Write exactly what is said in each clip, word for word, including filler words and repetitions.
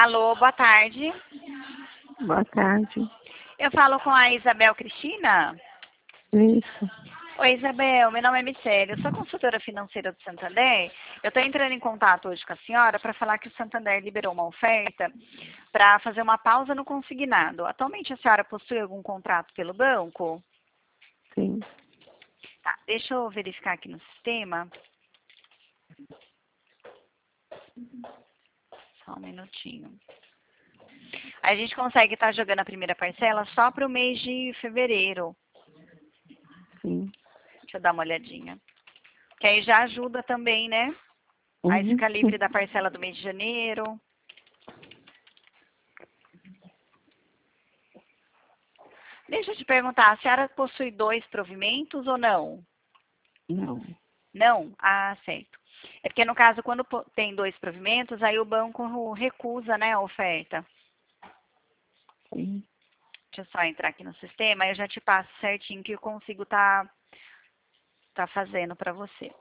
Alô, boa tarde. Boa tarde. Eu falo com a Isabel Cristina. Isso. Oi, Isabel, meu nome é Michele, eu sou consultora financeira do Santander. Eu estou entrando em contato hoje com a senhora para falar que o Santander liberou uma oferta para fazer uma pausa no consignado. Atualmente a senhora possui algum contrato pelo banco? Sim. Tá, deixa eu verificar aqui no sistema. Só um minutinho. A gente consegue estar jogando a primeira parcela só para o mês de fevereiro. Sim. Deixa eu dar uma olhadinha. Que aí já ajuda também, né? Aí Uhum. fica livre da parcela do mês de janeiro. Deixa eu te perguntar, a senhora possui dois provimentos ou não? Não. Não? Ah, certo. É porque no caso, quando tem dois provimentos, aí o banco recusa, né, a oferta. Sim. Deixa eu só entrar aqui no sistema, aí eu já te passo certinho que eu consigo tá, tá fazendo para você.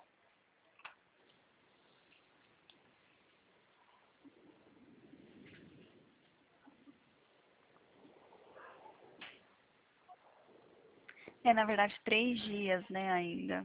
É, na verdade, três dias, né, ainda.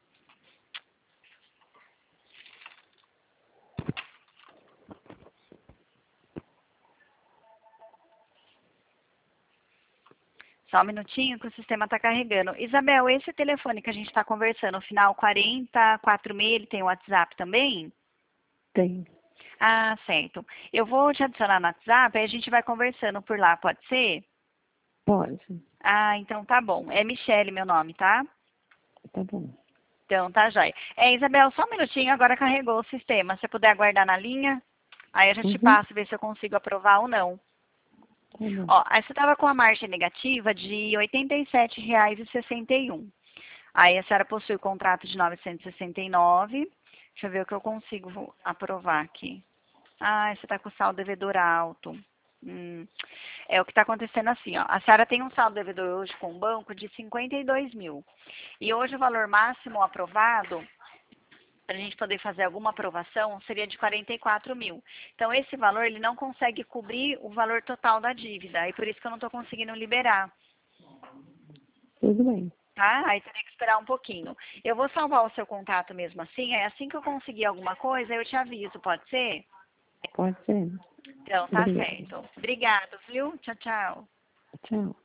Só um minutinho que o sistema está carregando. Isabel, esse telefone que a gente está conversando, o final quarenta, quatro seis, ele tem o WhatsApp também? Tem. Ah, certo. Eu vou te adicionar no WhatsApp, aí a gente vai conversando por lá, pode ser? Pode. Ah, então tá bom. É Michele meu nome, tá? Tá bom. Então tá jóia. É, Isabel, só um minutinho, agora carregou o sistema. Se você puder aguardar na linha, aí eu já te Uhum. passo, ver se eu consigo aprovar ou não. Tá bom. Ó, aí você estava com a margem negativa de oitenta e sete reais e sessenta e um. Aí a senhora possui o contrato de novecentos e sessenta e nove. Deixa eu ver o que eu consigo aprovar aqui. Ah, você está com saldo devedor alto. Hum. É o que está acontecendo assim, ó. A senhora tem um saldo devedor hoje com o banco de cinquenta e dois mil. E hoje o valor máximo aprovado, para a gente poder fazer alguma aprovação, seria de quarenta e quatro mil. Então, esse valor, ele não consegue cobrir o valor total da dívida. E por isso que eu não estou conseguindo liberar. Tudo bem. Tá? Aí teria que esperar um pouquinho. Eu vou salvar o seu contato mesmo assim. Aí assim que eu conseguir alguma coisa, eu te aviso, pode ser? Pode ser. Então, tá Obrigada. certo. Obrigada, viu? Tchau, tchau. Tchau.